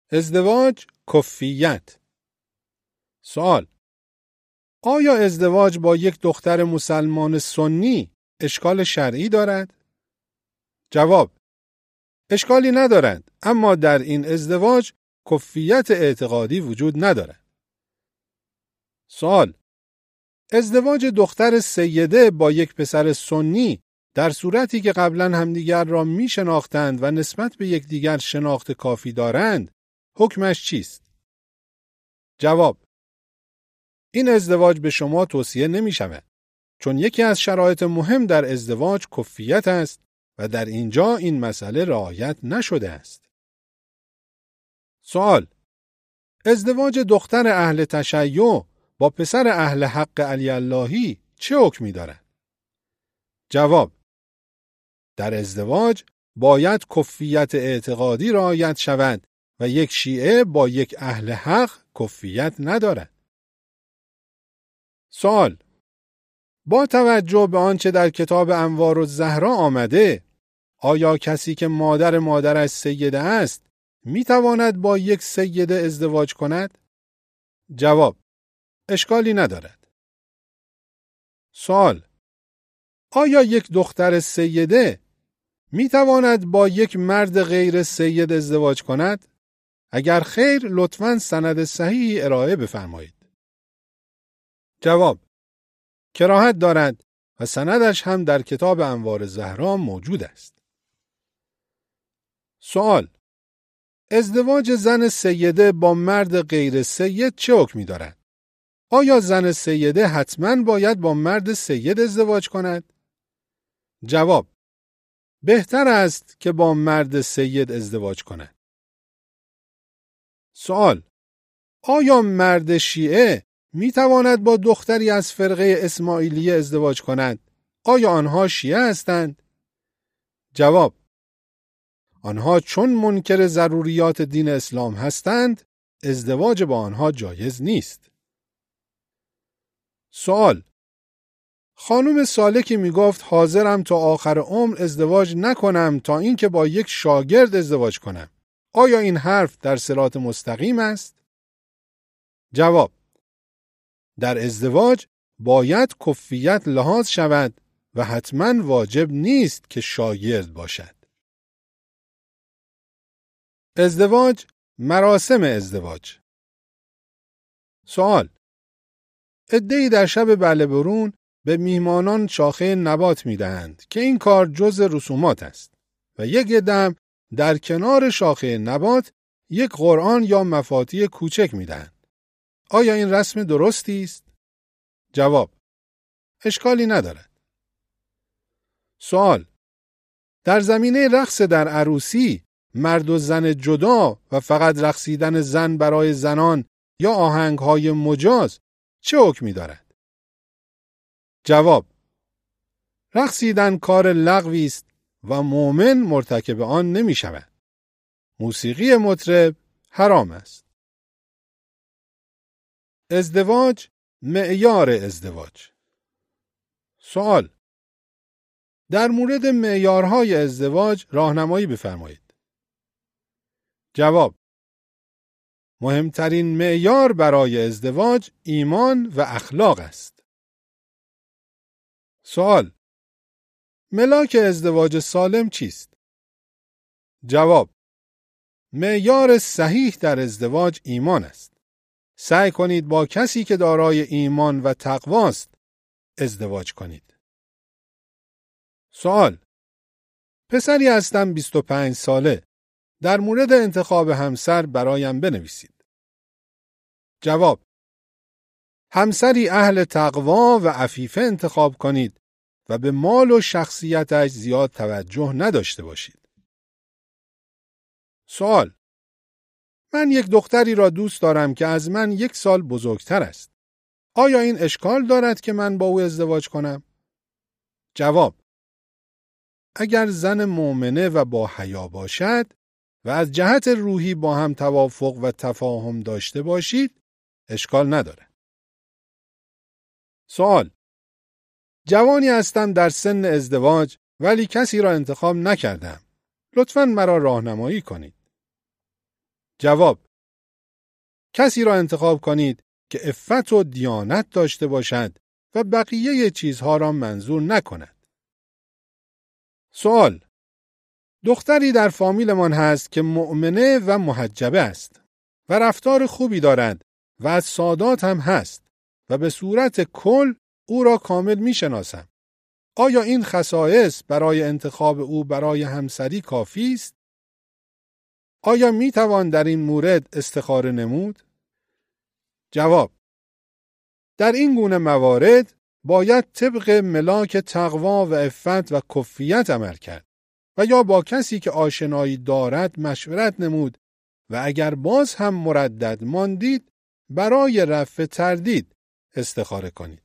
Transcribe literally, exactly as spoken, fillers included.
ازدواج کفیت. سوال: آیا ازدواج با یک دختر مسلمان سنی اشکال شرعی دارد؟ جواب: اشکالی ندارد، اما در این ازدواج کفیت اعتقادی وجود ندارد. سوال: ازدواج دختر سیده با یک پسر سنی در صورتی که قبلا همدیگر را می شناختند و نسبت به یکدیگر شناخت کافی دارند، حکمش چیست؟ جواب: این ازدواج به شما توصیه نمی شود، چون یکی از شرایط مهم در ازدواج کفیت است و در اینجا این مسئله رعایت نشده است. سوال: ازدواج دختر اهل تشیع با پسر اهل حق علی اللهی چه حکمی دارد؟ جواب: در ازدواج باید کفیت اعتقادی رعایت شود و یک شیعه با یک اهل حق کفیت ندارد. سوال: با توجه به آنچه در کتاب انوار الزهرا آمده، آیا کسی که مادر مادرش سیده است می تواند با یک سیده ازدواج کند؟ جواب: اشکالی ندارد. سوال: آیا یک دختر سیده می تواند با یک مرد غیر سید ازدواج کند؟ اگر خیر، لطفاً سند صحیحی ارائه بفرمایید. جواب: کراهت دارد و سندش هم در کتاب انوار الزهرا موجود است. سوال: ازدواج زن سیده با مرد غیر سید چه حکمی دارد؟ آیا زن سیده حتماً باید با مرد سید ازدواج کند؟ جواب: بهتر است که با مرد سید ازدواج کند. سوال: آیا مرد شیعه می تواند با دختری از فرقه اسماعیلیه ازدواج کند؟ آیا آنها شیعه هستند؟ جواب: آنها چون منکر ضروریات دین اسلام هستند، ازدواج با آنها جایز نیست. سوال: خانم سالکی می گفت حاضرم تا آخر عمر ازدواج نکنم تا اینکه با یک شاگرد ازدواج کنم. آیا این حرف در صراط مستقیم است؟ جواب: در ازدواج باید کفیت لحاظ شود و حتما واجب نیست که شاگرد باشد. ازدواج، مراسم ازدواج. سوال: عده‌ای در شب بله برون به میهمانان شاخه نبات میدهند که این کار جز رسومات است و یک عده در کنار شاخه نبات یک قرآن یا مفاتیح کوچک میدهند. آیا این رسم درستی است؟ جواب: اشکالی ندارد. سوال: در زمینه رقص در عروسی، مرد و زن جدا و فقط رقصیدن زن برای زنان یا آهنگ‌های مجاز چه حکمی دارد؟ جواب: رقصیدن کار لغوی است و مؤمن مرتکب آن نمی شود. موسیقی مطرب حرام است. ازدواج، معیار ازدواج. سوال: در مورد معیارهای ازدواج راهنمایی بفرمایید. جواب: مهمترین معیار برای ازدواج ایمان و اخلاق است. سوال: ملاک ازدواج سالم چیست؟ جواب: معیار صحیح در ازدواج ایمان است. سعی کنید با کسی که دارای ایمان و تقواست ازدواج کنید. سوال: پسری هستم بیست و پنج ساله. در مورد انتخاب همسر برایم بنویسید. جواب: همسری اهل تقوا و عفیفه انتخاب کنید و به مال و شخصیتش زیاد توجه نداشته باشید. سوال: من یک دختری را دوست دارم که از من یک سال بزرگتر است. آیا این اشکال دارد که من با او ازدواج کنم؟ جواب: اگر زن مؤمنه و با حیا باشد و از جهت روحی با هم توافق و تفاهم داشته باشید، اشکال ندارد. سوال: جوانی هستم در سن ازدواج ولی کسی را انتخاب نکردم. لطفاً مرا راهنمایی کنید. جواب: کسی را انتخاب کنید که عفت و دیانت داشته باشد و بقیه چیزها را منظور نکند. سوال: دختری در فامیلمان هست که مؤمنه و محجبه است و رفتار خوبی دارد و از سادات هم هست و به صورت کل او را کامل می شناسم. آیا این خصایص برای انتخاب او برای همسری کافی است؟ آیا می توان در این مورد استخاره نمود؟ جواب: در این گونه موارد باید طبق ملاک تقوا و عفت و کفیت عمل کرد و یا با کسی که آشنایی دارد مشورت نمود و اگر باز هم مردد ماندید برای رفع تردید استخاره کنید.